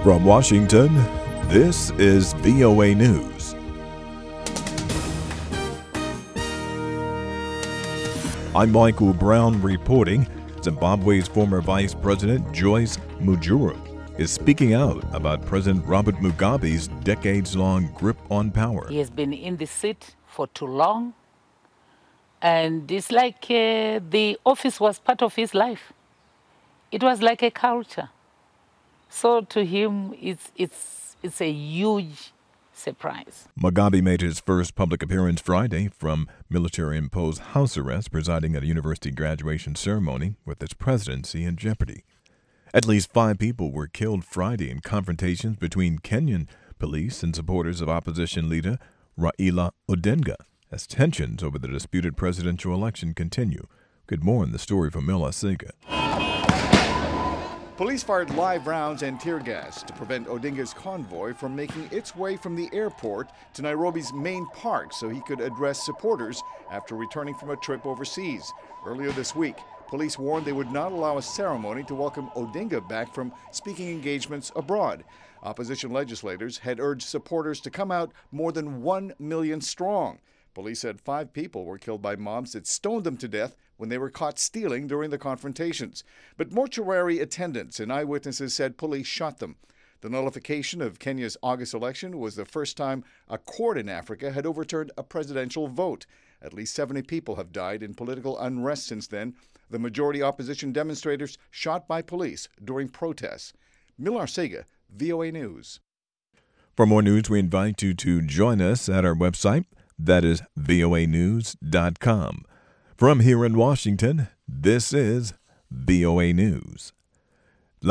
From Washington, this is VOA News. I'm Michael Brown reporting. Zimbabwe's former Vice President Joyce Mujuru is speaking out about President Robert Mugabe's decades-long grip on power. He has been in the seat for too long, and it's like the office was part of his life. It was like a culture. So to him, it's a huge surprise. Mugabe made his first public appearance Friday from military-imposed house arrest, presiding at a university graduation ceremony with his presidency in jeopardy. At least 5 people were killed Friday in confrontations between Kenyan police and supporters of opposition leader Raila Odinga as tensions over the disputed presidential election continue. Good morning, the story from Mila Sega. Police fired live rounds and tear gas to prevent Odinga's convoy from making its way from the airport to Nairobi's main park so he could address supporters after returning from a trip overseas. Earlier this week, police warned they would not allow a ceremony to welcome Odinga back from speaking engagements abroad. Opposition legislators had urged supporters to come out more than 1 million strong. Police said 5 people were killed by mobs that stoned them to death when they were caught stealing during the confrontations. But mortuary attendants and eyewitnesses said police shot them. The nullification of Kenya's August election was the first time a court in Africa had overturned a presidential vote. At least 70 people have died in political unrest since then, the majority opposition demonstrators shot by police during protests. Milar Sega, VOA News. For more news, we invite you to join us at our website. That is voanews.com. From here in Washington, this is VOA News.